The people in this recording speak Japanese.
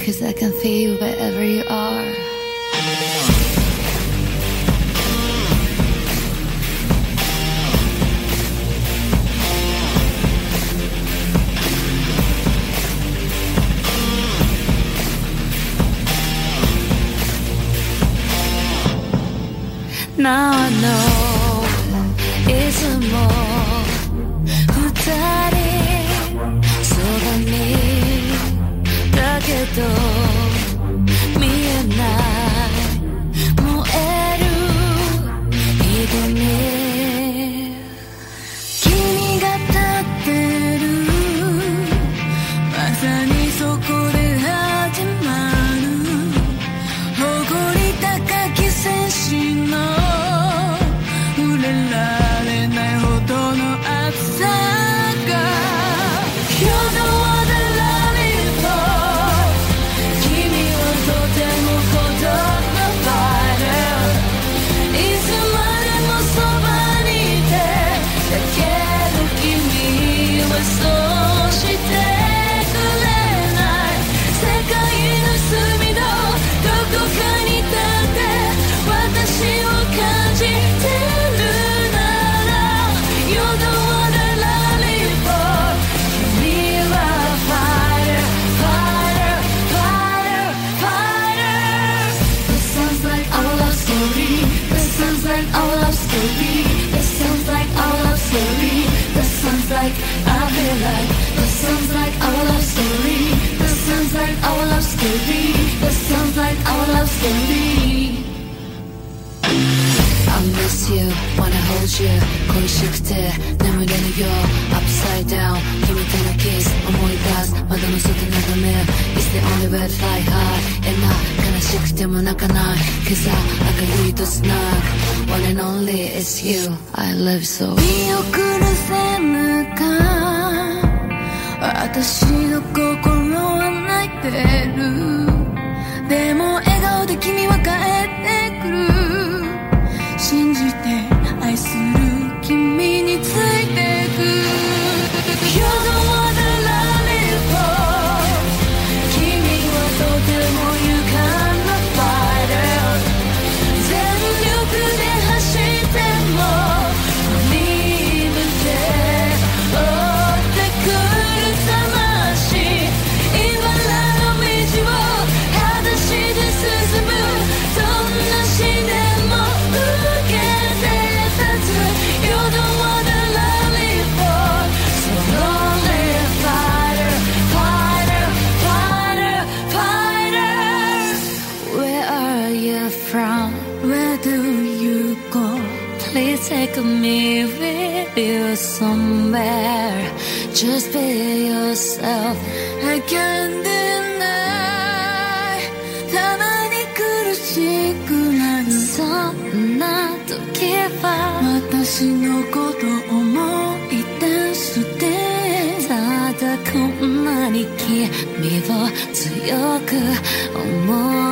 'cause I can feel you wherever you are. Now I know いつも二人そばにだけど見えない燃える瞳君が立ってるまさにそこで始まる誇り高き戦士の触れられないほどの熱さが You're the one that love me for 君はとても孤独なファイターいつまでもそばにいてだけど君はそうしてくれない世界の隅のどこかに立って私を感じてるなら You're the one that love me for 君は fighter fighter fighter fighter This sounds like our love story This sounds like our love story This sounds like our love story This sounds like I feel like This sounds like our love story This sounds like our love story This sounds like our love story I miss you, wanna hold you 恋しくて眠れぬよ Upside down 君とのキス思い出す窓の外眺め It's the only way to fly high And I 悲しくても泣かない Cause I got you to snug One and only is you I love so 見送るせぬか私の心は泣いてるでも笑顔で君は帰ってくる信じて愛する君についてく You're the one that love me for 君はとても勇敢なファイター全力で走っても見ぶて追ってくる魂茨の道を裸足で進むどんな死でもYou're the one that love me for So lonely fighter, fighter, fighter, fighter Where are you from? Where do you go? Please take me with you somewhere Just be yourself I can't deny たまに苦しくなるそんな時は私のこと思い出してただこんなに君を強く思